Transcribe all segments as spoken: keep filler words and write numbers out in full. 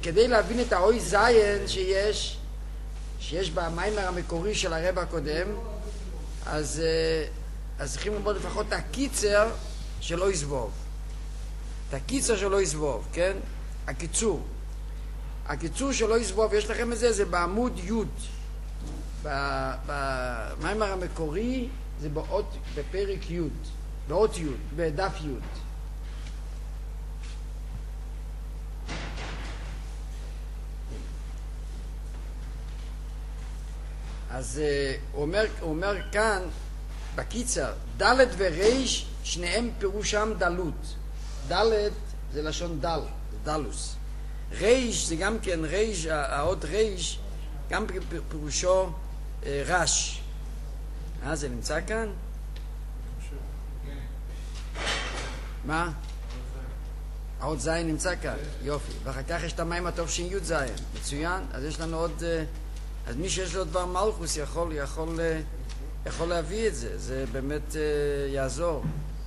כדי להבין את האוי זיין שיש, שיש במיימר המקורי של הרב הקודם, אז, אז צריכים ללמוד לפחות את הקיצר של אוי זבוב. את הקיצר של אוי זבוב, כן? הקיצור. הקיצור של אוי זבוב, יש לכם את זה, זה בעמוד י' במיימר המקורי, זה באות, בפרק י', באות י', בדף י'. אז uh, הוא, אומר, הוא אומר כאן, בקיצר, ד' וריש, שניהם פירושם דלות. ד' זה לשון דל, דלוס. ריש זה גם כן, ריש, האות ריש, גם פירושו uh, רש. אה, זה נמצא כאן? מה? האות זין נמצא כאן, יופי. ואחר כך יש את המים הטוב ש"י זין, מצוין. אז יש לנו עוד... אז מי שיש לו דבר מלכוס יכול, יכול, יכול להביא את זה, זה באמת יעזור.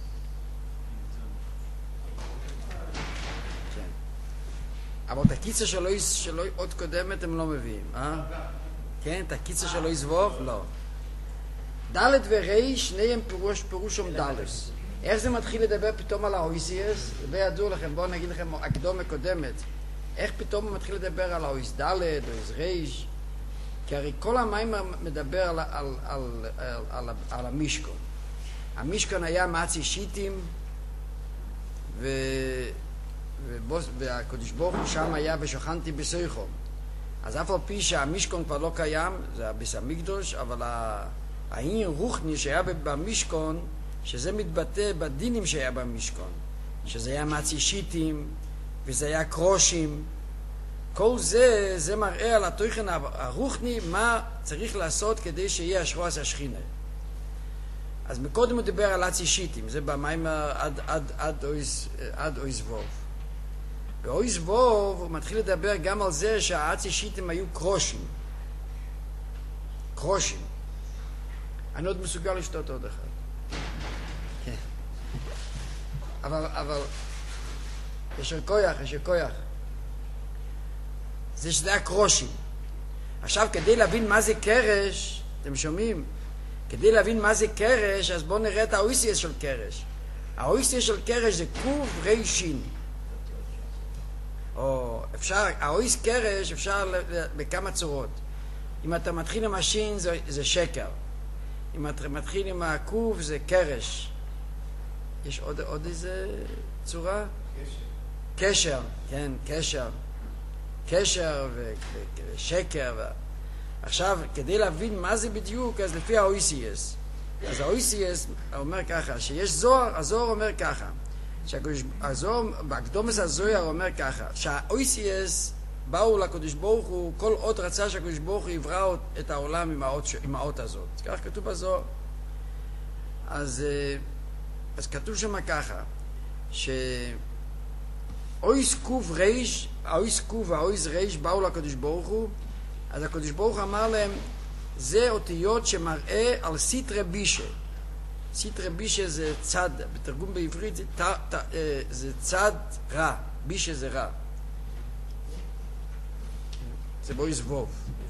כן. אבל את הקיצר שלו, שלו עוד קודמת הם לא מביאים, אה? כן, את הקיצר שלו יזבוב? לא. ד' ורי, שניהם פירוש, פירושום דלס. איך זה מתחיל לדבר פתאום על האויסיאס? זה ידעו לכם, בואו נגיד לכם הקדומה קודמת. איך פתאום הוא מתחיל לדבר על האויס ד', אויס ריש? כי הרי כל המים מדבר על, על, על, על, על, על המשכון. המשכון היה מעצי שיטים, ו, ובוס, והקדוש ברוך הוא שם היה ושוכנתי בסויחו. אז אף על פי שהמשכון כבר לא קיים, זה הביס המקדוש, אבל העניין רוחני שהיה במשכון, שזה מתבטא בדינים שהיה במשכון, שזה היה מעצי שיטים, וזה היה קרושים, כל זה, זה מראה על התוכן הרוחני, מה צריך לעשות כדי שיהיה השרועס השכינה. אז מקודם הוא דיבר על עצי שיטים, זה במים עד, עד, עד, אויז, עד אויז ווב. באויז ווב הוא מתחיל לדבר גם על זה שהעצי שיטים היו קרושים. קרושים. אני עוד מסוגל לשתות עוד אחד. כן. אבל, אבל, יש כוח, יש כוח. זה שזה היה קרושים. עכשיו, כדי להבין מה זה קרש, אתם שומעים? כדי להבין מה זה קרש, אז בואו נראה את האויסיאס של קרש. האויסיאס של קרש זה קוב רישין. או אפשר, האויס קרש אפשר בכמה צורות. אם אתה מתחיל עם השין, זה, זה שקר. אם אתה מתחיל עם הקוב, זה קרש. יש עוד, עוד איזה צורה? קשר. קשר, כן, קשר. קשר ושקר. ו... עכשיו, כדי להבין מה זה בדיוק, אז לפי ה-או אי סי אס. אז ה-או אי סי אס אומר ככה, שיש זוהר, הזוהר אומר ככה, שהזוהר, בהקדומס הזוהר אומר ככה, שה-או אי סי אס באו לקדוש ברוך הוא, כל עוד רצה שהקדוש ברוך הוא יברא את העולם עם האות, עם האות הזאת. כך כתוב בזוהר. אז, אז כתוב שם ככה, ש... אויס קוב ריש, האויס קוב והאויס ריש באו לקדוש ברוך הוא, אז הקדוש ברוך אמר להם, זה אותיות שמראה על סיטרה בישה. סיטרה בישה זה צד, בתרגום בעברית זה, ת, ת, זה צד רע, בישה זה רע. זה באויס ווב.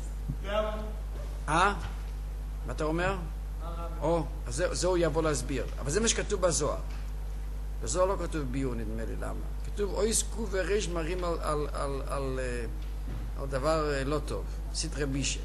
אה? מה אתה אומר? או, אז זה, זה הוא יבוא להסביר. אבל זה מה שכתוב בזוהר. בזוהר לא כתוב ביור, נדמה לי, למה? כתוב אויס קוב וריש מראים על, על, על, על, על דבר לא טוב, סתרי בישה.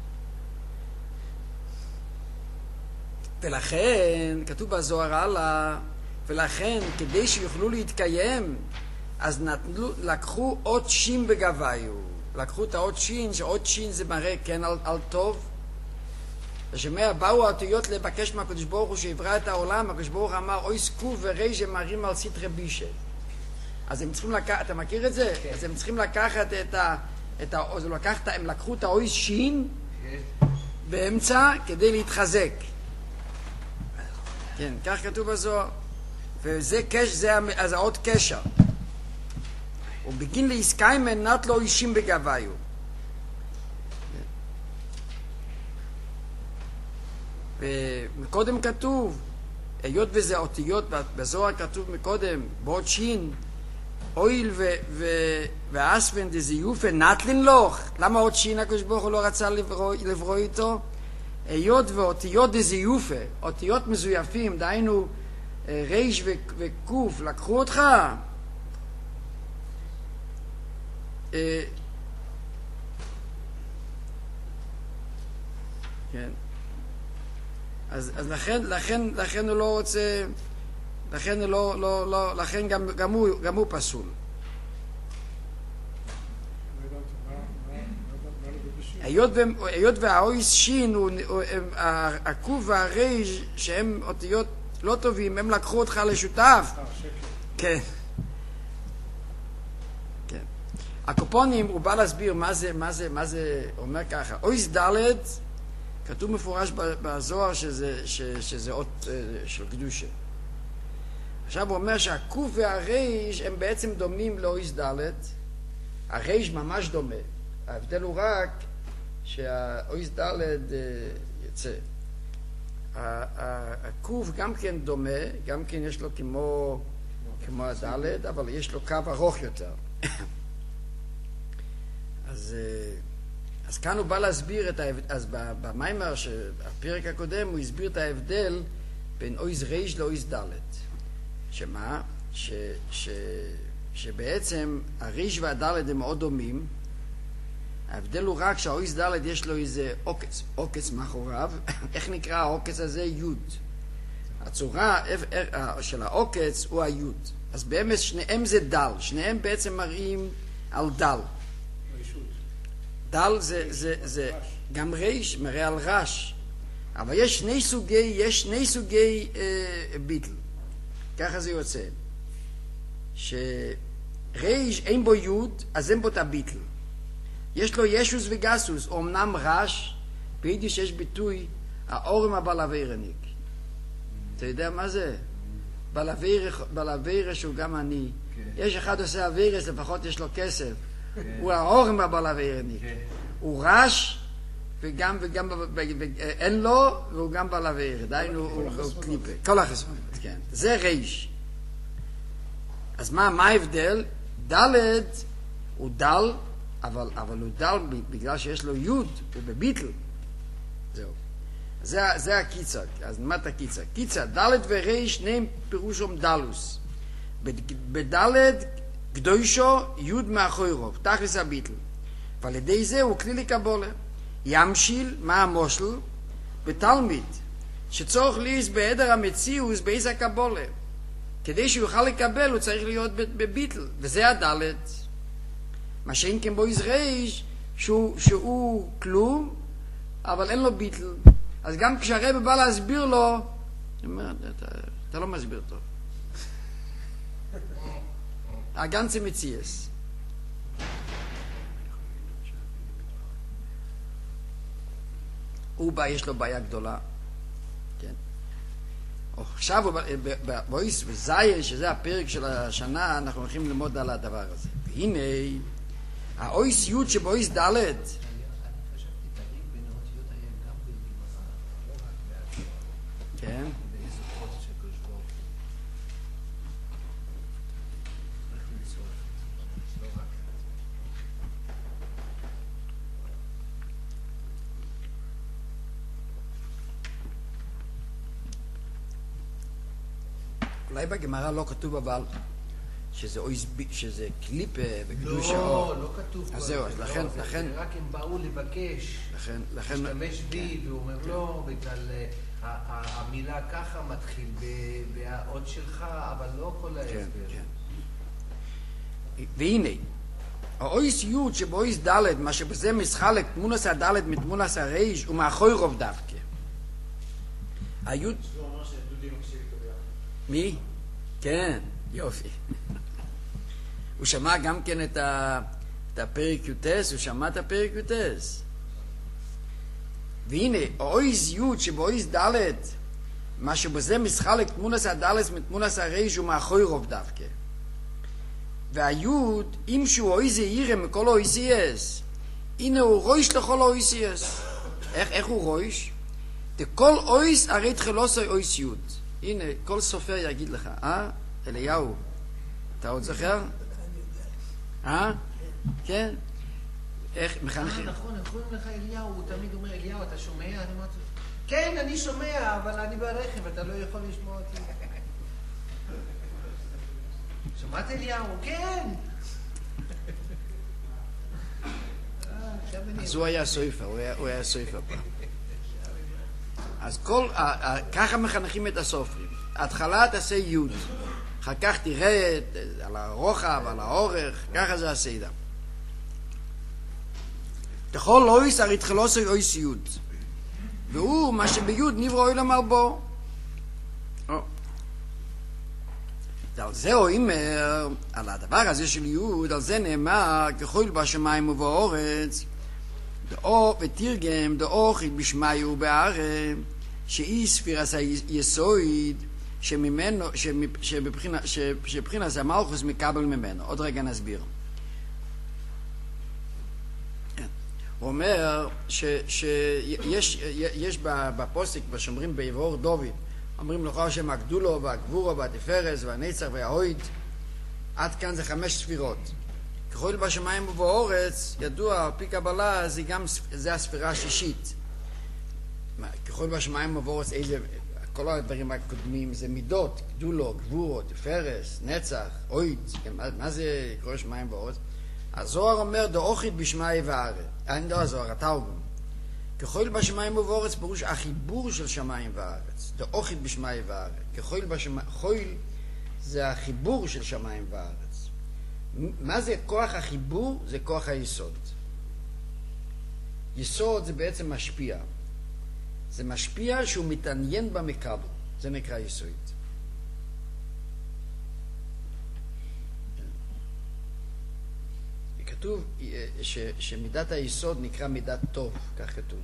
ולכן, כתוב בזוהר הלאה, ולכן, כדי שיוכלו להתקיים, אז נתנו, לקחו עוד שין בגביו. לקחו את העוד שין, שעוד שין זה מראה כן על, על טוב. ושמע, באו האותיות לבקש מהקדוש ברוך הוא שיברא את העולם, הקדוש ברוך אמר, אויס קוב וריש הם מראים על סתרי בישה. אז הם צריכים לקחת, אתה מכיר את זה? כן. אז הם צריכים לקחת את ה... את ה... אז לקחת, הם לקחו את האויס שין כן. באמצע כדי להתחזק. כן, כך כתוב בזוהר. וזה קש, זה אז העוד קשר. ובגין לעסקאי מנת לו אישים בגביו. ומקודם כתוב, היות וזה אותיות, בזוהר כתוב מקודם, בעוד שין, אויל ואספן דזיופה נטלין לוך. למה עוד שין הקדוש ברוך הוא לא רצה לברוא איתו? היות ואותיות דזיופה, אותיות מזויפים, דהיינו ריש וקוף, לקחו אותך, כן. אז, אז לכן, לכן, לכן הוא לא רוצה, לכן הוא לא, לא, לא, לכן גם, גם הוא, גם הוא פסול. היות והאויס שין, הקוף והריש, שהם אותיות לא טובים, הם לקחו אותך לשותף. כן. כן. הקופונים, הוא בא להסביר מה זה, מה זה, מה זה, אומר ככה. אויס ד' כתוב מפורש בזוהר שזה, ש, שזה אות של קדושה. עכשיו הוא אומר שהקוף והריש הם בעצם דומים לאויס ד'. הריש ממש דומה. ההבדל הוא רק שהאויס ד' יצא. הקוף גם כן דומה, גם כן יש לו כמו, כמו הד', אבל יש לו קו ארוך יותר. אז, אז כאן הוא בא להסביר את ההבדל, אז במיימר, הפרק הקודם, הוא הסביר את ההבדל בין אויס ריש לאויס ד'. שמה? ש, ש, שבעצם הריש והד' הם מאוד דומים. ההבדל הוא רק שהאויס ד' יש לו איזה עוקץ, עוקץ מאחוריו. איך נקרא העוקץ הזה? יוד. הצורה של העוקץ הוא היוד. אז באמת שניהם זה דל. שניהם בעצם מראים על דל. דל זה, זה, זה גם ריש, מראה על רש. אבל יש שני סוגי, יש שני סוגי אה, ביטל. ככה זה יוצא. שריש אין בו יוד, אז אין בו את הביטל. יש לו ישוס וגסוס, אומנם רש, ביידיש יש ביטוי, האורם הבלעבירניק. אתה יודע מה זה? בלעביר שהוא גם אני. יש אחד עושה אבירס, לפחות יש לו כסף. הוא האורם הבלעבירניק. הוא רש, וגם, וגם, אין לו, והוא גם בלעביר. דיינו, הוא קליפה. כל החסרונות, כן. זה ריש. אז מה, מה ההבדל? ד' הוא דל, אבל, אבל הוא דל בגלל שיש לו יוד, הוא בביטל. זהו. זה, זה הקיצר. אז נמד הקיצר. קיצר, ד' וריש, שניהם פירושום דלוס. בד' קדושו, יוד מאחורי רוב. תכלס הביטל. ועל ידי זה הוא כלי לקבולה. ימשיל, מה המושל? בתלמיד, שצורך ליס בעדר המציאוס באיזה הקבולה. כדי שהוא יוכל לקבל, הוא צריך להיות בביטל. וזה הד'. מה שאין כן בו יזרעיש, שהוא, שהוא כלום, אבל אין לו ביטל. אז גם כשהרבא בא להסביר לו, אני אומר, אתה, אתה לא מסביר טוב. הגנצה מציאס. הוא בא, יש לו בעיה גדולה. כן. עכשיו, בויס וזייר, שזה הפרק של השנה, אנחנו הולכים ללמוד על הדבר הזה. והנה, האויס יוד שבאויס ד' כן. אולי בגמרא לא כתוב אבל שזה אויס, שזה קליפה וקדוש האור. לא, לא כתוב. אז זהו, אז לכן, לכן... רק הם באו לבקש, לכן, לכן... להשתמש בי, והוא אומר לא, בגלל המילה ככה מתחיל באות שלך, אבל לא כל ההסבר. והנה, האויס יוד שבאויס ד' מה שבזה משחלק תמונס הד' מתמונס הריש ומאחורי רוב דווקא. היוד... מי? כן, יופי. הוא שמע גם כן את, ה, את הפרק יוטס, הוא שמע את הפרק יוטס. והנה, האויס יוד שבאויס ד' מה שבזה משחלק תמונס הד' מתמונס הריש ומאחורי רוב דווקא. והיוד, אם שהוא אויס ירא מכל אויסייס, הנה הוא רויש לכל אויסייס. איך, איך הוא רויש? כל אויס הרי תחילוסי אויס יוד. הנה, כל סופר יגיד לך, אה? אליהו, אתה עוד זוכר? אה? כן? איך מחנכים? אה, נכון, איך קוראים לך אליהו? הוא תמיד אומר, אליהו, אתה שומע? אני אמרתי, כן, אני שומע, אבל אני ברכב, אתה לא יכול לשמוע אותי. שמעת אליהו? כן! אז הוא היה סופר, הוא היה סופר פעם. אז כל, ככה מחנכים את הסופרים. התחלה תעשה י', אחר כך תראה על הרוחב, על האורך, ככה זה הסדר. תכל אויס הרי תחלוסי אויס י', והוא מה שבי' נברא אוי למר בו. על זה הוא אומר, על הדבר הזה של י', על זה נאמר, ככל בשמיים ובאורץ, דאו ותרגם דאוכי בשמי ובארץ, שהיא ספירס היסויד שממנו, שבבחינת המלכוס מקבל ממנו. עוד רגע נסביר. הוא אומר שיש בפוסק, בשומרים בעבור דוד, אומרים לך שם הגדולו והגבורו והתפארת והנצח וההויד, עד כאן זה חמש ספירות. ככל בשמיים ובאורץ, ידוע, על פי קבלה, זה גם, זה הספירה השישית. ככל בשמיים ובאורץ, איזה, כל הדברים הקודמים זה מידות, גדולו, גבורו, תפארת, נצח, הויד, מה, מה זה ככל בשמיים ובאורץ? הזוהר אומר, דאוכית בשמי וארץ. אין לא הזוהר, התרגום. ככל בשמיים ובאורץ, פירוש החיבור של שמיים וארץ. דאוכית בשמי וארץ. ככל בשמיים, חויל זה החיבור של שמיים וארץ. מה זה כוח החיבור? זה כוח היסוד. יסוד זה בעצם משפיע. זה משפיע שהוא מתעניין במקבל. זה נקרא יסוד. כתוב ש, שמידת היסוד נקרא מידת טוב, כך כתוב.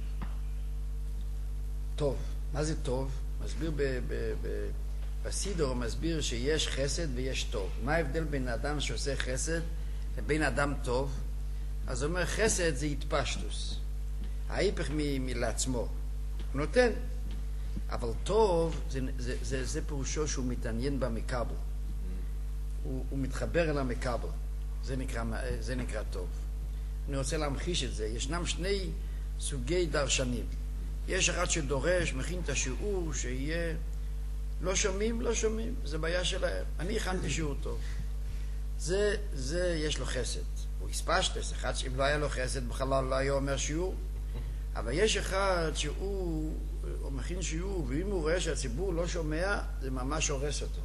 טוב. מה זה טוב? מסביר ב, ב, ב, בסידור, מסביר שיש חסד ויש טוב. מה ההבדל בין אדם שעושה חסד לבין אדם טוב? אז הוא אומר, חסד זה התפשטוס. ההיפך מ, מלעצמו. הוא נותן. אבל טוב, זה, זה, זה, זה פירושו שהוא מתעניין במקבל. הוא, הוא מתחבר אל המקבל. זה נקרא, זה נקרא טוב. אני רוצה להמחיש את זה. ישנם שני סוגי דרשנים. יש אחד שדורש, מכין את השיעור, שיהיה... לא שומעים, לא שומעים. זה בעיה שלהם. אני הכנתי שיעור טוב. זה, זה, יש לו חסד. הוא הספשטס. אחד שאם לא היה לו חסד, בכלל לא היה אומר שיעור. אבל יש אחד שהוא הוא מכין שיעור, ואם הוא רואה שהציבור לא שומע, זה ממש הורס אותו.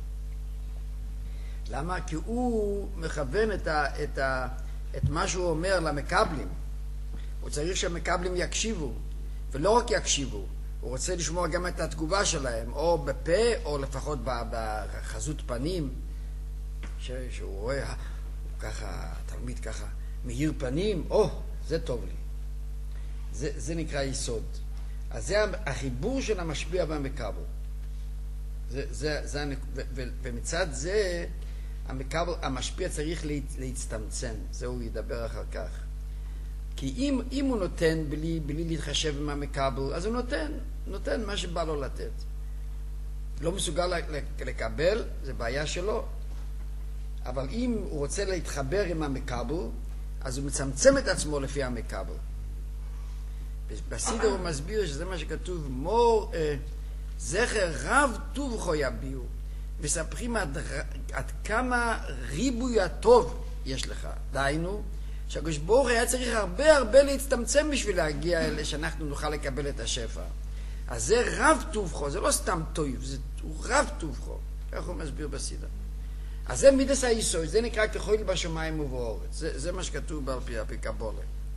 למה? כי הוא מכוון את, ה, את, ה, את מה שהוא אומר למקבלים. הוא צריך שהמקבלים יקשיבו, ולא רק יקשיבו, הוא רוצה לשמוע גם את התגובה שלהם, או בפה, או לפחות בחזות פנים, ש, שהוא רואה, הוא ככה, תלמיד ככה, מאיר פנים, או, זה טוב לי. זה, זה נקרא יסוד. אז זה החיבור של המשפיע והמקבל. זה, זה, זה, ו, ו, ומצד זה, המקבל, המשפיע צריך לה, להצטמצם. זה הוא ידבר אחר כך. כי אם, אם הוא נותן בלי, בלי להתחשב עם המקבל, אז הוא נותן, נותן מה שבא לו לתת. לא מסוגל לקבל, זה בעיה שלו. אבל אם הוא רוצה להתחבר עם המקבל, אז הוא מצמצם את עצמו לפי המקבל. בסידר הוא מסביר שזה מה שכתוב, מור אה, זכר רב טובחו יביעו. מספרים עד, עד כמה ריבוי הטוב יש לך. דהיינו, שהקדוש ברוך הוא היה צריך הרבה הרבה להצטמצם בשביל להגיע אלה שאנחנו נוכל לקבל את השפע. אז זה רב טובחו, זה לא סתם טוב, זה רב טובחו. כך הוא מסביר בסידר. אז זה מידס היסוד, זה נקרא כחול בשמיים ובאורץ. זה, זה מה שכתוב על פי הקבלה.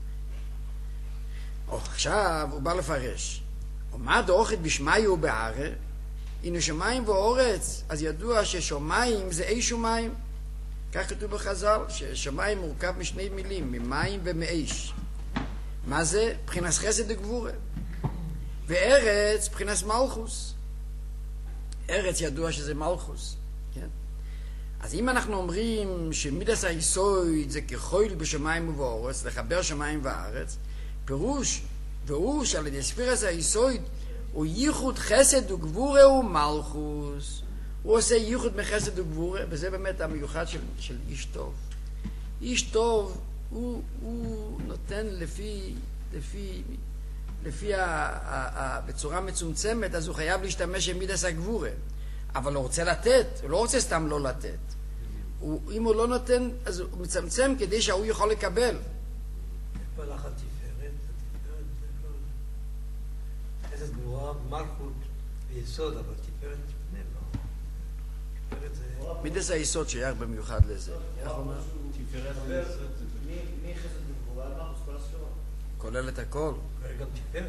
עכשיו הוא בא לפרש. ומה דאוכית בשמי ובארץ? הנה שמיים ואורץ, אז ידוע ששמיים זה אש ומים. כך כתוב בחז"ל, ששמיים מורכב משני מילים, ממים ומאש. מה זה? בחינת חסד וגבורה. וארץ, בחינת מלכוס. ארץ ידוע שזה מלכוס. כן? אז אם אנחנו אומרים שמידס היסוד זה כחול בשמיים ובאורץ, לחבר שמיים וארץ, פירוש, והוא שעל ידי ספירס היסוד, הוא ייחוד חסד וגבורה ומלכוס. הוא עושה ייחוד מחסד וגבורה, וזה באמת המיוחד של, של איש טוב. איש טוב, הוא, הוא נותן לפי, לפי, לפי ה, ה, ה, בצורה מצומצמת, אז הוא חייב להשתמש עם מידס הגבורה. אבל הוא רוצה לתת, הוא לא רוצה סתם לא לתת. הוא, אם הוא לא נותן, אז הוא מצמצם כדי שהוא יכול לקבל. איפה הלך התפארת? התפארת זה לא... חסד גבורה, מלכות ויסוד, אבל תפארת פני לא. תפארת זה... מידס היסוד שייך במיוחד לזה. איך הוא אומר? תפארת ויסוד זה... מי חסד וגבורה? מלכות כל הספירות. כולל את הכל. גם תפארת.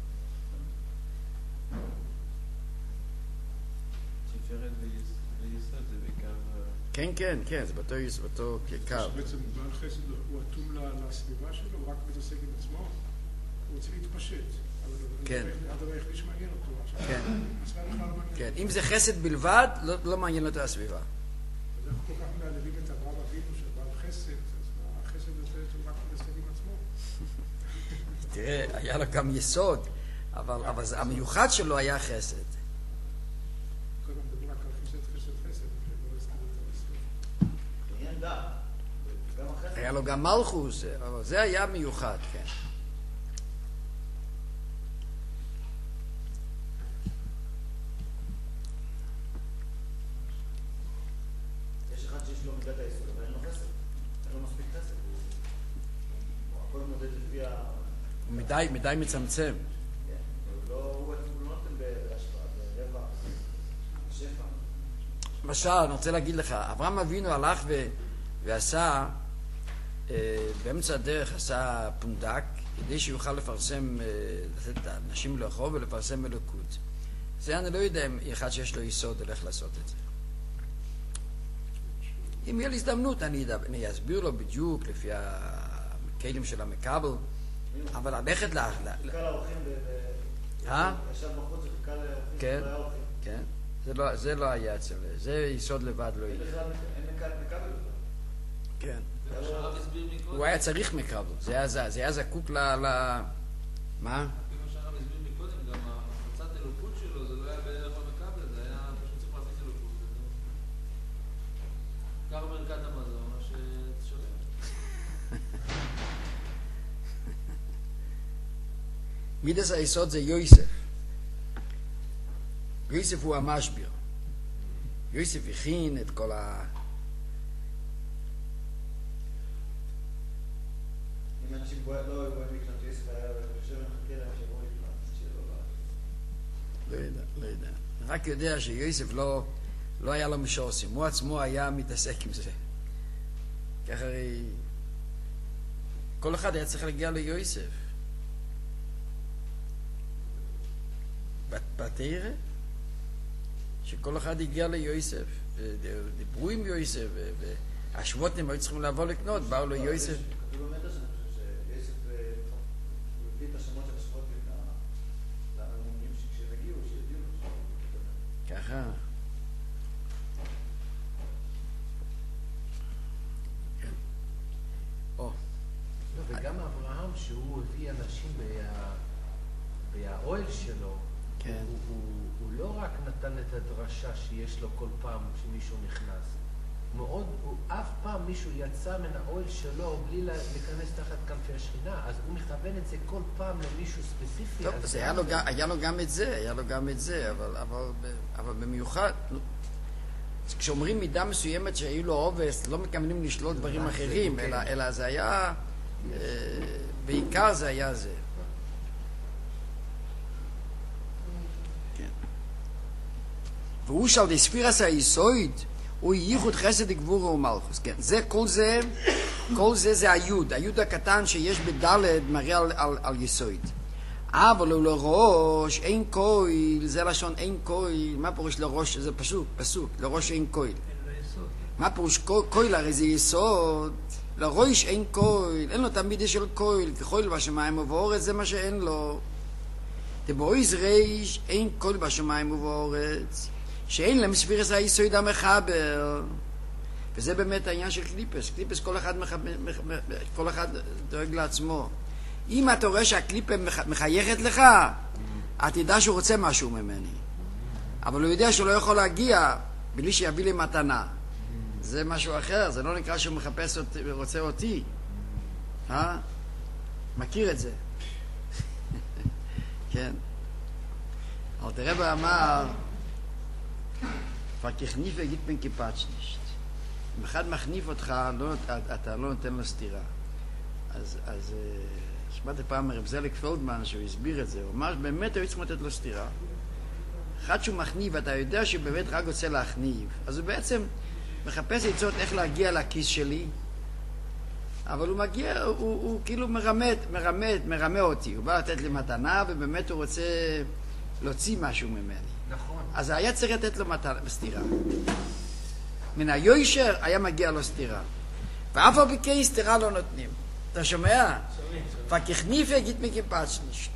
תפארת ויסוד זה בעיקר... כן, כן, כן, זה באותו קו. בעצם בעל חסד הוא אטום לסביבה שלו, הוא רק מתעסק עם עצמו, הוא רוצה להתפשט. כן. הדבר היחידי שמעניין אותו. כן. הסביבה בכלל לא מעניין. כן, אם זה חסד בלבד, לא, לא מעניין אותו הסביבה. אז אנחנו כל כך מעלבים את אברהם אבינו של בעל חסד, אז החסד הזה הוא רק מתעסק עם עצמו. תראה, היה לו גם יסוד, אבל, אבל זה- המיוחד שלו היה חסד. כל הזמן מדברים רק על חסד, חסד, חסד, ולא הזכירו את הסביבה. עניין דת. גם החסד. היה לו גם מלכוס, אבל זה היה מיוחד, כן. יש אחד שיש לו מידת היסוד, אבל אין לו חסד. אין לו מספיק חסד. הוא הוא הכל מודד לפי ה... הוא מדי, מדי מצמצם. כן. הוא לא הוא לא נותן בהשפעה, ברבע, שפע. למשל, אני רוצה להגיד לך, אברהם אבינו הלך ו... ועשה, אה, באמצע הדרך עשה פונדק, כדי שיוכל לפרסם, אה, לתת לאנשים לאכול ולפרסם אלוקות. זה אני לא יודע אם אחד שיש לו יסוד הולך לעשות את זה. אם יהיה לי הזדמנות, אני, ידע, אני אסביר לו בדיוק לפי הכלים של המקבל, אבל ללכת ל... ל- ל- חיכה לאורחים ב... ב- אה? ישב בחוץ וחיכה לאורחים. כן. לא היה אורחים. כן? זה לא, זה לא היה אצל... זה יסוד לבד לא אין יהיה. בכלל, אין מכבל בכלל. כן. הרב הסביר מקודם, הוא היה צריך מקבל. זה היה, זה היה זקוק ל... ל... מה? לפי מה שהרב הסביר מקודם, גם הפצת אלוקות שלו, זה לא היה בערך המקבל, זה היה פשוט צריך להפיץ אלוקות. זה לא- קח ברכת המזון, מה שתשלם. מידס היסוד זה יוסף. יוסף הוא המשביר. יוסף הכין את כל ה... אם אנשים לא היו באים לקנות יוסף, היה חושב ומחכה להם שיבואו לקנות, שלא לא. לא יודע, לא יודע. אני רק יודע שיוסף לא, לא היה לו משורשים. הוא עצמו היה מתעסק עם זה. ככה הרי... כל אחד היה צריך להגיע ליוסף. בת- בתרא, שכל אחד הגיע ליוסף, דיברו עם יוסף, והשבותים היו צריכים לבוא לקנות, באו לו יוסף. כתוב במדרש, אני חושב שיוסף, אה, הוא הביא את השמות של השבועות למאמינים שכשהם הגיעו, שיודיעו לו. ככה. כן. או, לא, וגם אברהם, שהוא הביא אנשים בה- בהאוהל שלו, כן. הוא, הוא, הוא לא רק נתן את הדרשה שיש לו כל פעם שמישהו נכנס. מאוד, הוא, אף פעם מישהו יצא מן האוהל שלו בלי לה- להיכנס תחת כנפי השכינה, אז הוא מכוון את זה כל פעם למישהו ספציפי. טוב, אז אז היה לו, גם, היה לו גם את זה, היה לו גם את זה, אבל, אבל, אבל במיוחד, נו, אז כשאומרים מידה מסוימת שהיו לו עובס, לא מתכוונים לשלוט דברים זה, אחרים, כן. אלא, אלא זה היה, אה, בעיקר זה היה זה. כן. והוא של דספירס היסוד, הוא ייחוד חסד גבורה ומלכוס. כן, זה, כל זה, כל זה זה היוד, היוד הקטן שיש בדלת מראה על, על, על יסוד. אבל הוא לראש אין כהל, זה לשון אין כהל, מה פירוש לראש? זה פסוק, פסוק, לראש אין כהל. אין לו יסוד. מה פירוש כהל? הרי זה יסוד, לראש אין כהל, אין לו תמיד של כהל, ככהל בשמיים ובאורץ, זה מה שאין לו. דבויז ריש אין כהל בשמיים ובאורץ, שאין להם ספירס היסוד המחבר. וזה באמת העניין של קליפס. קליפס כל אחד, מח... מח... מח... כל אחד דואג לעצמו. אם אתה רואה שהקליפה מח... מחייכת לך, אתה תדע שהוא רוצה משהו ממני. אבל הוא יודע שהוא לא יכול להגיע בלי שיביא לי מתנה. זה משהו אחר, זה לא נקרא שהוא מחפש אותי ורוצה אותי. אה? מכיר את זה. כן. אבל תראה באמר, פרקכניף וגיד פן קיפצ'נישט. אם אחד מחניף אותך, לא, אתה לא נותן לו סתירה. אז, אז שמעתי פעם מרב זלק פלדמן שהוא הסביר את זה, הוא אמר שבאמת היו צריכים לתת לו סתירה. אחד שהוא מחניף, ואתה יודע שהוא באמת רק רוצה להחניף, אז הוא בעצם מחפש עצות איך להגיע לכיס שלי, אבל הוא מגיע, הוא, הוא, הוא כאילו מרמת, מרמת, מרמה אותי. הוא בא לתת לי מתנה, ובאמת הוא רוצה להוציא משהו ממני. נכון. אז היה צריך לתת לו מתנה, סתירה. מן היושר היה מגיע לו סתירה. ואף על פי סתירה לא נותנים. אתה שומע? פרקכניף וגיד פן קיפצ'נישט.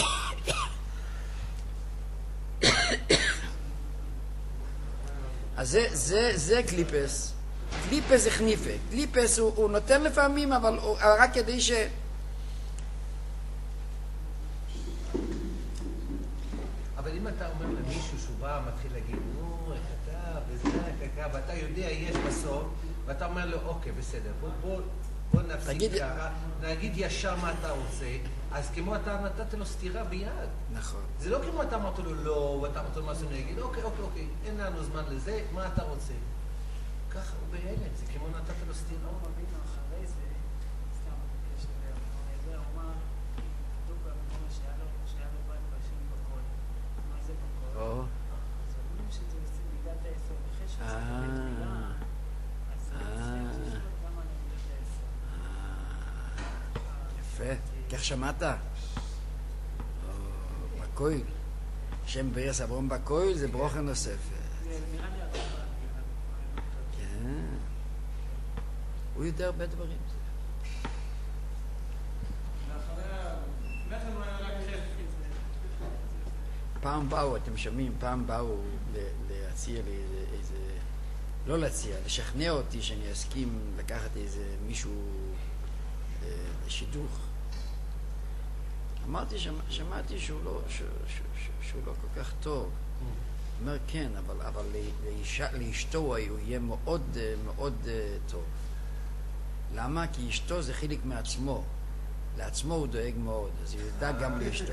אז זה, זה, זה קליפס. קליפס זה חניפה. קליפס הוא, הוא נותן לפעמים, אבל הוא, רק כדי ש... אבל אם אתה אומר למישהו שהוא בא, מתחיל להגיד, נו, איך אתה, וזה, ככה, ואתה יודע, יש בסוף, ואתה אומר לו, אוקיי, בסדר, בוא, בוא, בוא נפסיק ככה, נגיד ישר מה אתה רוצה, אז כמו אתה נתת לו סתירה ביד. נכון. זה לא כמו אתה אמרת לו לא, ואתה אמרת לו מה זה נגיד, אוקיי, אוקיי, אוקיי, אין לנו זמן לזה, מה אתה רוצה? ככה הוא בהלם, זה כמו נתת לו סתירה. לא רבינו אחרי זה, סתם בקשר לזה, הוא אמר, בדיוק במקום שהיה לו, שהיה לו בית בשם בקול. מה זה בקול? או. אז אומרים שזה מידת היסוד, אחרי שהוא עושה את התפילה, אז זה יש לו גם על מידת היסוד. יפה. כך שמעת? בקויל. שם בירס אברום בקויל זה ברוכה נוספת. זה נראה לי הרבה. כן. הוא יודע הרבה דברים. פעם באו, אתם שומעים, פעם באו להציע לי איזה, לא להציע, לשכנע אותי שאני אסכים לקחת איזה מישהו לשידוך. אמרתי, שמעתי שהוא לא, שהוא לא כל כך טוב. הוא אומר, כן, אבל, אבל לאשתו הוא יהיה מאוד, מאוד טוב. למה? כי אשתו זה חלק מעצמו. לעצמו הוא דואג מאוד, אז הוא ידע גם לאשתו.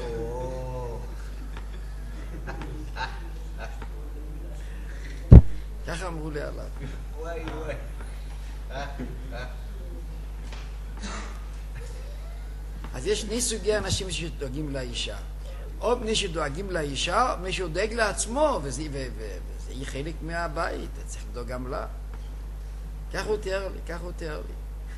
ככה אמרו לי עליו. וואי וואי. אז יש שני סוגי אנשים שדואגים לאישה. או מי שדואגים לאישה, או מי שדואג לעצמו, וזה, ו, ו, וזה יהיה חלק מהבית, צריך לדאוג גם לה. כך הוא תיאר לי, כך הוא תיאר לי.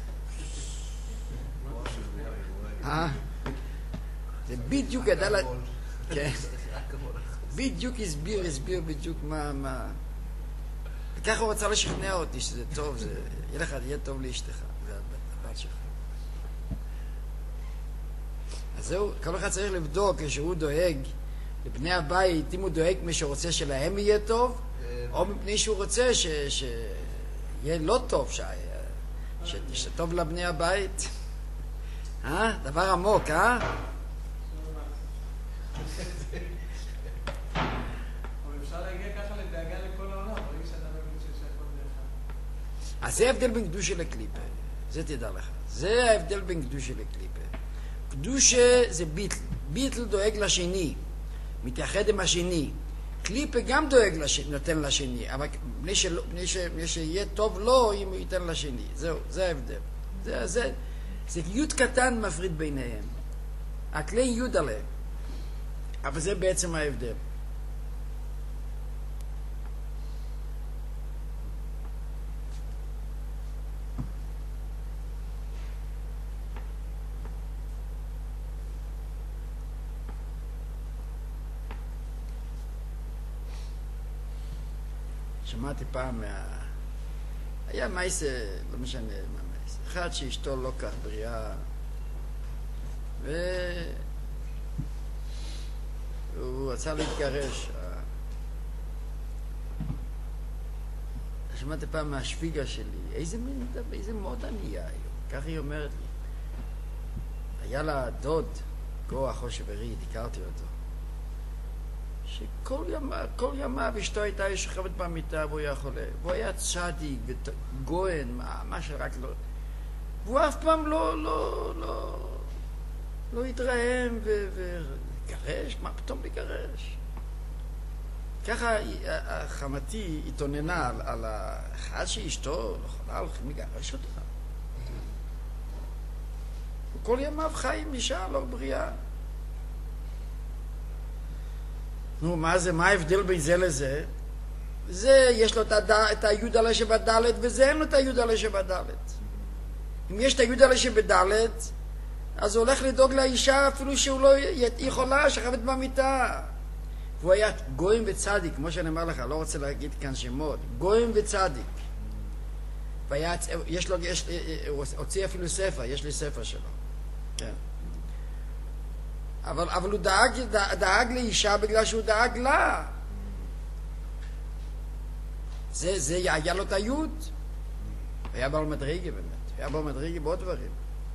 אה? זה בדיוק ידע לה... כן. בדיוק הסביר, הסביר בדיוק מה... מה... וככה הוא רצה לשכנע אותי שזה טוב, זה... יהיה לך, יהיה טוב לאשתך, זה הבת שלך. אז זהו, כל אחד צריך לבדוק כשהוא דואג לבני הבית, אם הוא דואג מי שרוצה שלהם יהיה טוב, או מפני שהוא רוצה ש... שיהיה לא טוב, ש... ש... שטוב לבני הבית. אה? דבר עמוק, אה? אבל אפשר להגיע ככה לדאגה לכל העולם, ברגע שאתה מבין שיש הכל דרך. אז זה ההבדל בין קדושה לקליפה. זה תדע לך. זה ההבדל בין קדושה לקליפה. קדושה זה ביטל. ביטל דואג לשני. מתייחד עם השני. קליפה גם דואג לשני, נותן לשני. אבל בני, של, בני, ש, בני שיהיה טוב לו אם הוא ייתן לשני. זהו, זה ההבדל. זה, זה, זה יוד קטן מפריד ביניהם. הכלי יוד עליהם. אבל זה בעצם ההבדל. שמעתי פעם מה... היה מייסה, לא משנה מה מייסה, אחד שאשתו לא כך בריאה, והוא רצה להתגרש. שמעתי פעם מהשפיגה שלי, איזה מין, איזה מאוד ענייה היום, כך היא אומרת לי. היה לה דוד, כוח או שברי, הכרתי אותו, שכל ימיו, כל ימיו אשתו הייתה שוכבת במיטה והוא היה חולה. והוא היה צדיק וגוהן, מה, מה שרק לא... והוא אף פעם לא, לא, לא, לא התרעם וגרש, מה פתאום לגרש? ככה חמתי התאוננה על, על האחד שאשתו לא יכולה, הולכים לגרש אותה. וכל ימיו חי עם אישה לא בריאה. נו, מה זה, מה ההבדל בין זה לזה? זה, יש לו את, הד... את היוד עלה שבדלת, וזה אין לו את היוד עלה שבדלת. אם יש את היוד עלה שבדלת, אז הוא הולך לדאוג לאישה אפילו שהוא לא יכולה, שכבת במיטה. והוא היה גויים וצדיק, כמו שאני אומר לך, לא רוצה להגיד כאן שמות, גויים וצדיק. והיה, יש לו, יש, הוא הוציא אפילו ספר, יש לי ספר שלו. כן. אבל, אבל הוא דאג, דאג, דאג לאישה בגלל שהוא דאג לה. זה, זה היה לו את היוד. היה בעל מדרגה באמת. היה בעל מדרגה בעוד דברים.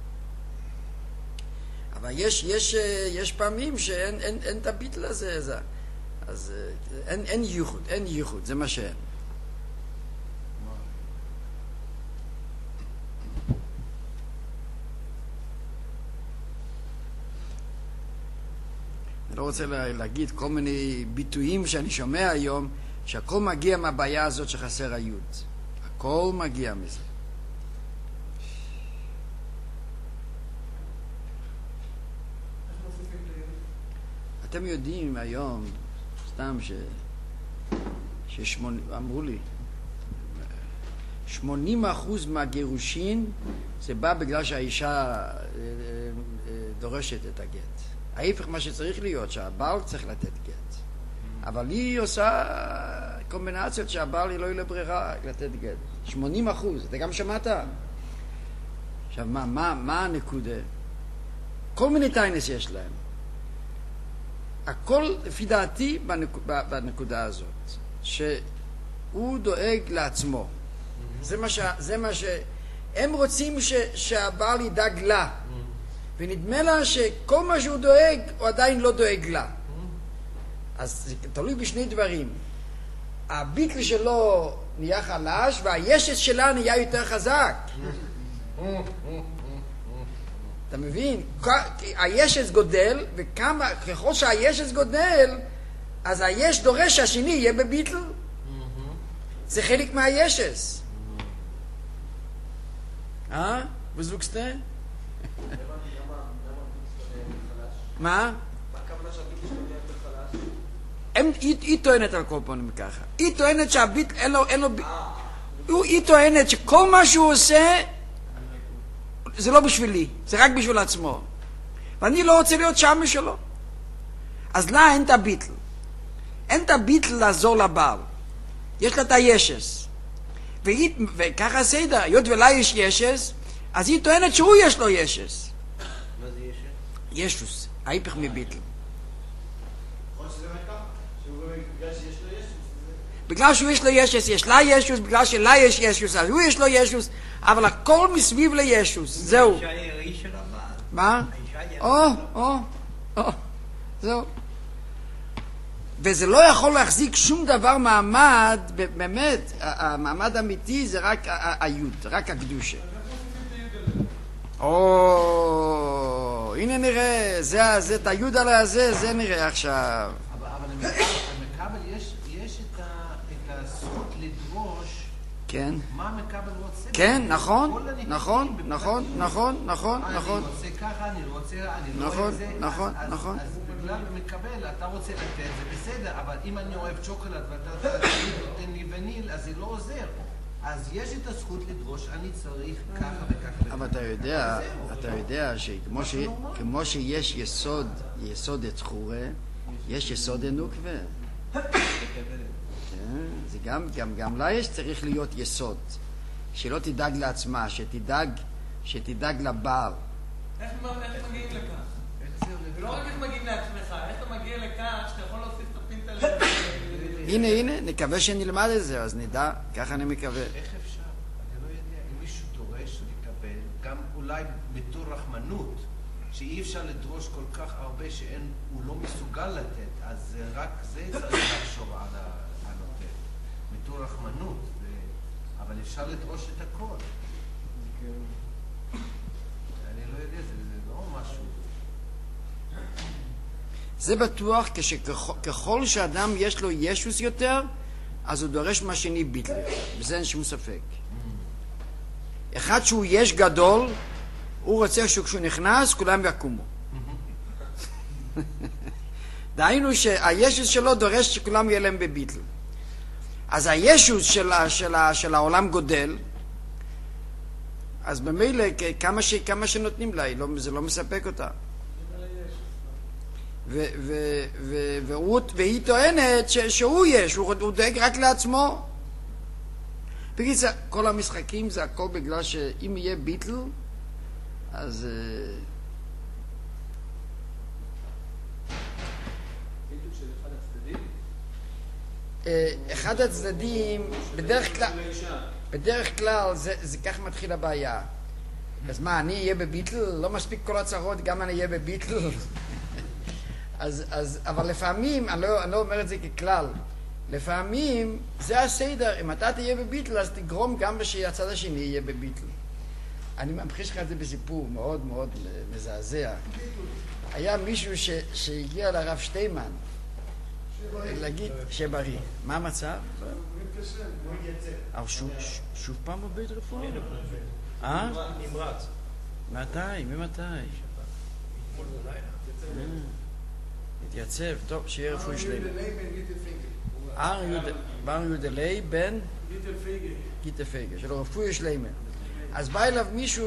אבל יש, יש, יש פעמים שאין, אין, אין את הביטל הזה. זה. אז אין, אין ייחוד, אין ייחוד, זה מה שאין. אני לא רוצה להגיד כל מיני ביטויים שאני שומע היום, שהכל מגיע מהבעיה הזאת שחסר היוד. הכל מגיע מזה. אתם יודעים היום, סתם ש... ששמונים, אמרו לי, שמונים אחוז מהגירושין זה בא בגלל שהאישה דורשת את הגט. ההפך מה שצריך להיות, שהבעל צריך לתת גט. אבל היא עושה קומבינציות שהבעל היא לא יהיה לברירה לתת גט. שמונים אחוז, אתה גם שמעת? עכשיו, מה, מה, מה הנקודה? כל מיני טיינס יש להם. הכל, לפי דעתי, בנק, בנקודה הזאת, שהוא דואג לעצמו. זה מה ש... זה מה ש... הם רוצים ש, שהבעל ידאג לה. ונדמה לה שכל מה שהוא דואג, הוא עדיין לא דואג לה. אז זה תלוי בשני דברים. הביטל שלו נהיה חלש, והישס שלה נהיה יותר חזק. אתה מבין? הישס גודל, וכמה, ככל שהישס גודל, אז היש דורש שהשני יהיה בביטל. זה חלק מהישס. אה? וזוגסטה? מה? היא טוענת על כל פנים ככה. היא טוענת שהביטל, אין לו, אין לו, היא טוענת שכל מה שהוא עושה, זה לא בשבילי, זה רק בשביל עצמו. ואני לא רוצה להיות שם משלו. אז לה אין את הביטל. אין את הביטל לעזור לבעל. יש לה את הישס. והיא, וככה סדר, היות ולה יש ישס, אז היא טוענת שהוא יש לו ישס. מה זה ישס? ישוס, ההיפך מביטל. בגלל שהוא יש לו ישוס, יש לה ישוס, בגלל שלה יש ישוס, אז הוא יש לו ישוס, אבל הכל מסביב לישוס, זהו. האישה היא האיש של הבעל. מה? האישה היא או, או, או, זהו. וזה לא יכול להחזיק שום דבר מעמד, באמת, המעמד האמיתי זה רק היוד, רק הקדושה. או, הנה נראה, זה את היוד עלי הזה, זה נראה עכשיו. אבל למקבל יש את הזכות לדרוש כן. מה המקבל רוצה. כן, נכון, נכון, נכון, נכון, נכון, אני נכון. רוצה ככה, אני רוצה, אני לא נכון, אוהב זה. נכון, אז- נכון. אז בגלל מקבל, אתה רוצה לתת, זה בסדר, אבל אם אני אוהב צ'וקולד ואתה נותן לי וניל, אז זה לא עוזר. אז יש את הזכות לדרוש, אני צריך ככה וככה. אבל אתה יודע, זהו. אתה יודע שכמו ש- כמו שיש יסוד, יסוד את חורה, יש יסוד הנוקבה. כן, זה גם, גם, גם לה יש צריך להיות יסוד. שלא תדאג לעצמה, שתדאג, שתדאג לבעל. איך איך מגיעים לכך? ולא רק איך מגיעים לעצמך, איך אתה מגיע לכך שאתה יכול להוסיף את הפינטה ל... הנה, הנה, נקווה שנלמד את זה, אז נדע, ככה אני מקווה. איך אפשר? אני לא יודע, אם מישהו דורש לקבל, גם אולי בתור רחמנות, שאי אפשר לדרוש כל כך הרבה שאין, הוא לא מסוגל לתת, אז רק זה צריך לחשוב על הנותן. מתור רחמנות, ו- אבל אפשר לדרוש את הכל. אני לא יודע, זה, זה לא משהו. זה בטוח ככל שאדם יש לו ישוס יותר, אז הוא דורש מהשני ביטל יותר. בזה אין שום ספק. אחד שהוא יש גדול, הוא רוצה שכשהוא נכנס, כולם יקומו. דהיינו שהישוס שלו דורש שכולם יהיה להם בביטל. אז הישוס של, של, של העולם גודל, אז במילא כמה, ש, כמה שנותנים לה, לא, זה לא מספק אותה. ו, ו, ו, והוא, והיא טוענת ש, שהוא יש, הוא, הוא דואג רק לעצמו. בקיצור, כל המשחקים זה הכל בגלל שאם יהיה ביטל, אז... ביטול של אחד הצדדים? אחד הצדדים, בדרך כלל, בדרך כלל זה, זה כך מתחיל הבעיה. אז מה, אני אהיה בביטל? לא מספיק כל הצהרות, גם אני אהיה בביטל? אז, אז, אבל לפעמים, אני לא, אני לא אומר את זה ככלל, לפעמים זה הסדר, אם אתה תהיה בביטל, אז תגרום גם שהצד השני יהיה בביטל. אני ממחיש לך את זה בסיפור מאוד מאוד מזעזע. היה מישהו ש, שהגיע לרב שטיימן, להגיד שבריא. מה המצב? אבל שוב, שוב פעם בבית רפואה? אה? נמרץ. מתי? ממתי? התייצב, טוב, שיהיה רפואי שלם. בר יודלי בן גיטה פייגה, שלו רפואי שלם. אז בא אליו מישהו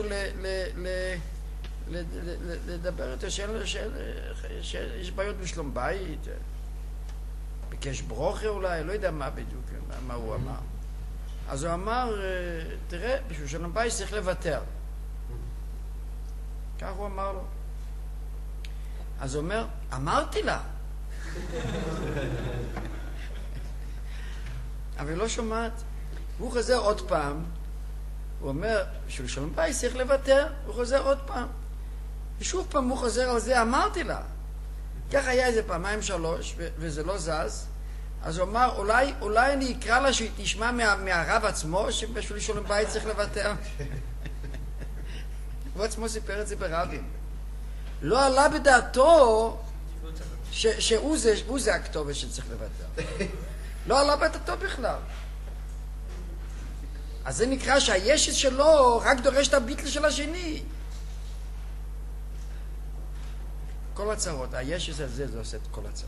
לדבר איתו שיש בעיות בשלום בית, ביקש ברוכה אולי, לא יודע מה בדיוק, מה הוא אמר. אז הוא אמר, תראה, בשביל שלום בית צריך לוותר. כך הוא אמר לו. אז הוא אומר, אמרתי לה. אבל היא לא שומעת. והוא חוזר עוד פעם, הוא אומר, בשביל שלום בית צריך לוותר, הוא חוזר עוד פעם. ושוב פעם הוא חוזר על זה, אמרתי לה. כך היה איזה פעמיים שלוש, ו- וזה לא זז. אז הוא אמר, אולי, אולי אני אקרא לה שהיא תשמע מה, מהרב עצמו, שבשביל שלום בית צריך לוותר. הוא עצמו סיפר את זה ברבים. לא עלה בדעתו ש- שהוא זה, הוא זה הכתובת שצריך לוותר. לא עלה בדעתו בכלל. אז זה נקרא שהישת שלו רק דורש את הביטל של השני. כל הצרות, הישת הזה זה עושה את כל הצרות.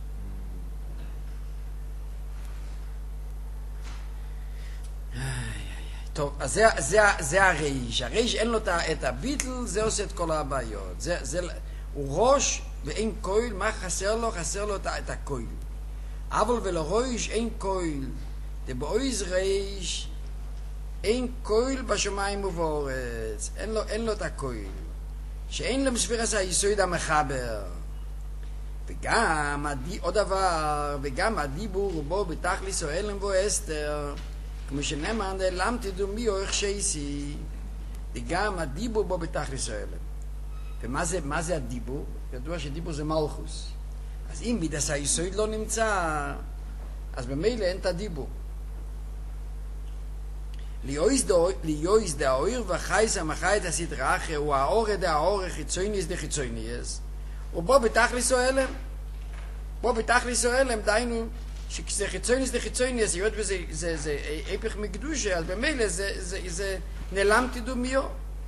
טוב, אז זה, זה, זה הרייש. הרייש אין לו את הביטל, זה עושה את כל הבעיות. זה, זה, הוא ראש ואין קויל, מה חסר לו? חסר לו את, את הקויל. אבל ולראש אין קויל. דבאויז רייש אין קויל בשמיים ובאורץ. אין לו, אין לו את הקויל. שאין לו ספירת היסוד המחבר. וגם, עוד דבר, וגם הדיבור בו בתכליס או אלם בו אסתר, כמו שנאמר, לם תדעו מי או איך שייסי, וגם הדיבור בו בתכליס או אלם. ומה זה, מה זה הדיבור? ידוע שדיבור זה מלכוס. אז אם מידס היסוד לא נמצא, אז במילא אין את הדיבור. ליועיס דה האויר וחייס המחי את הסדרה אחר, הוא האור דה האור חיצויניס דה חיצויניס, ובו בתכליס או אלם. בו בתכליס או אלם, דיינו, שכזה חיצויניס דה חיצויניס, היות וזה זה, זה, היפך מקדושה, אז במילא זה, זה, זה נעלם תדומיו.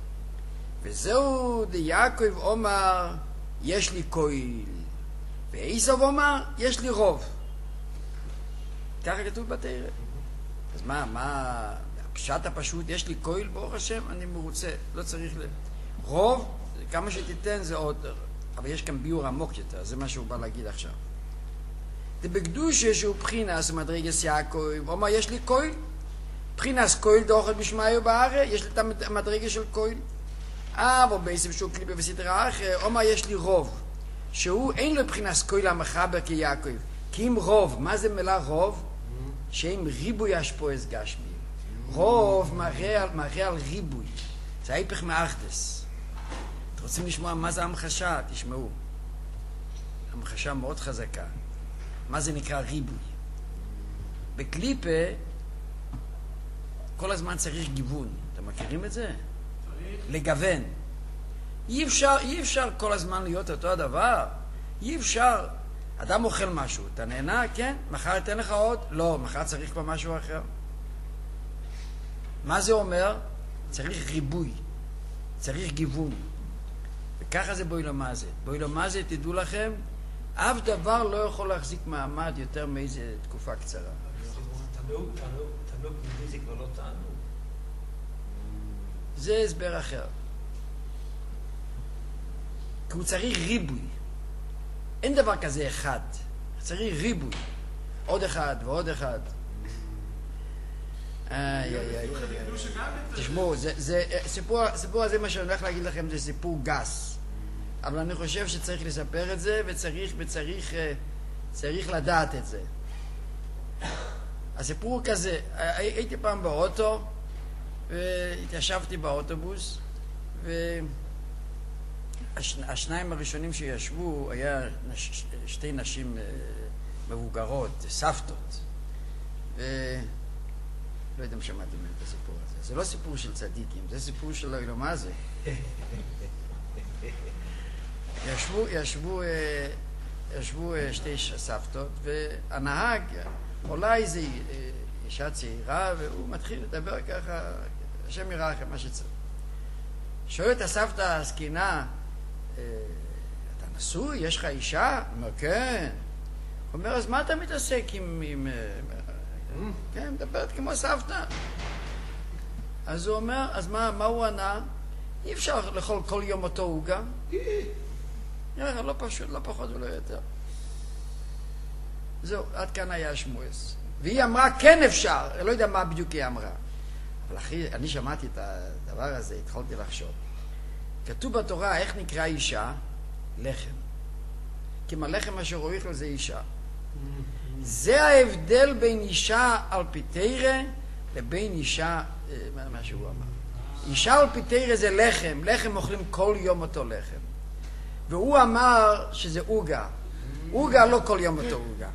וזהו דה יעקב אומר, יש לי כהל. ועשיו אומר, יש לי רוב. ככה כתוב בתורה. אז מה, מה... פשט הפשוט, יש לי כהל, ברוך השם, אני מרוצה, לא צריך ל... רוב, כמה שתיתן זה עוד, אבל יש כאן ביור עמוק יותר, זה מה שהוא בא להגיד עכשיו. זה בקדושה שהוא בחינס מדרגס יעקב, הוא אומר, יש לי כהל, בחינס כהל דוחת בשמי ובארץ, יש לי את המדרגס של כהל. אבל בעצם שהוא קליפה וסדרה אחר, הוא אומר, יש לי רוב, שהוא אין לו בחינס כהל המחבר כיעקב, כי אם רוב, מה זה מילה רוב? שאם ריבוי השפועס גשמי. רוב מראה על, מראה על ריבוי. זה ההיפך מאחדס. רוצים לשמוע מה זה המחשה? תשמעו. המחשה מאוד חזקה. מה זה נקרא ריבוי? בקליפה כל הזמן צריך גיוון. אתם מכירים את זה? צריך. לגוון. אי אפשר, אי אפשר כל הזמן להיות אותו הדבר. אי אפשר. אדם אוכל משהו, אתה נהנה? כן. מחר אתן לך עוד? לא. מחר צריך כבר משהו אחר. מה זה אומר? צריך ריבוי. צריך גיוון. וככה זה באילמה הזה. באילמה הזה, תדעו לכם, אף דבר לא יכול להחזיק מעמד יותר מאיזה תקופה קצרה. תענוג, תענוג, תענוג פנימי זה כבר לא תענוג. זה הסבר אחר. כי הוא צריך ריבוי. אין דבר כזה אחד. צריך ריבוי. עוד אחד ועוד אחד. איי, איי, איי. תשמעו, הסיפור הזה, מה שאני הולך להגיד לכם, זה סיפור גס. אבל אני חושב שצריך לספר את זה, וצריך, וצריך, צריך לדעת את זה. הסיפור הוא כזה, הייתי פעם באוטו, והתיישבתי באוטובוס, והשניים הראשונים שישבו, היה שתי נשים מבוגרות, סבתות. ו... לא יודע אם שמעתם את הסיפור הזה. זה לא סיפור של צדיקים, זה סיפור של לא מה זה. ישבו, ישבו, ישבו שתי סבתות, והנהג, אולי איזו אישה צעירה, והוא מתחיל לדבר ככה, השם יראה לכם מה שצריך. שואל את הסבתא הזקנה, אתה נשוי? יש לך אישה? הוא אומר, כן. הוא אומר, אז מה אתה מתעסק עם... עם כן, מדברת כמו סבתא. אז הוא אומר, אז מה, מה הוא ענה? אי אפשר לאכול כל יום אותו עוגה. לא פשוט, לא פחות ולא יותר. זהו, עד כאן היה שמואס. והיא אמרה, כן אפשר. לא יודע מה בדיוק היא אמרה. אבל אחי, אני שמעתי את הדבר הזה, התחלתי לחשוב. כתוב בתורה, איך נקרא אישה? לחם. כי מהלחם אשר הוליך לו זה אישה. זה ההבדל בין אישה על פי תורה לבין אישה, מה שהוא אמר. אישה על פי תורה זה לחם, לחם אוכלים כל יום אותו לחם. והוא אמר שזה עוגה. עוגה לא כל יום אותו עוגה.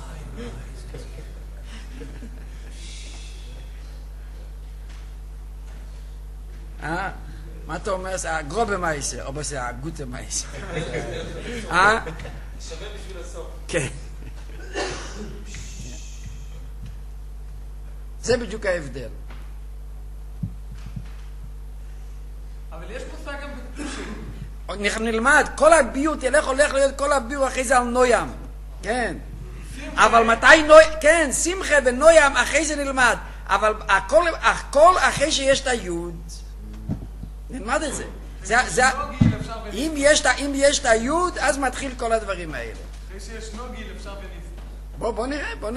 אה? מה אתה אומר? הגרובה מייסר, או בסדר, הגוטה מייסר. אה? שווה בשביל הסוף. כן. זה בדיוק ההבדל. אבל יש מושג גם בקדושים. אנחנו נלמד, כל הביור, תלך הולך להיות כל הביור אחרי זה על נוים. כן. אבל מתי נוים, כן, שמחה ונוים אחרי זה נלמד. אבל הכל, הכל אחרי שיש את היוד, נלמד את זה. זה, זה, אם יש, אם יש את היוד, אז מתחיל כל הדברים האלה. אחרי שיש נוגיל אפשר בניס. בוא, בוא נראה, בוא נראה.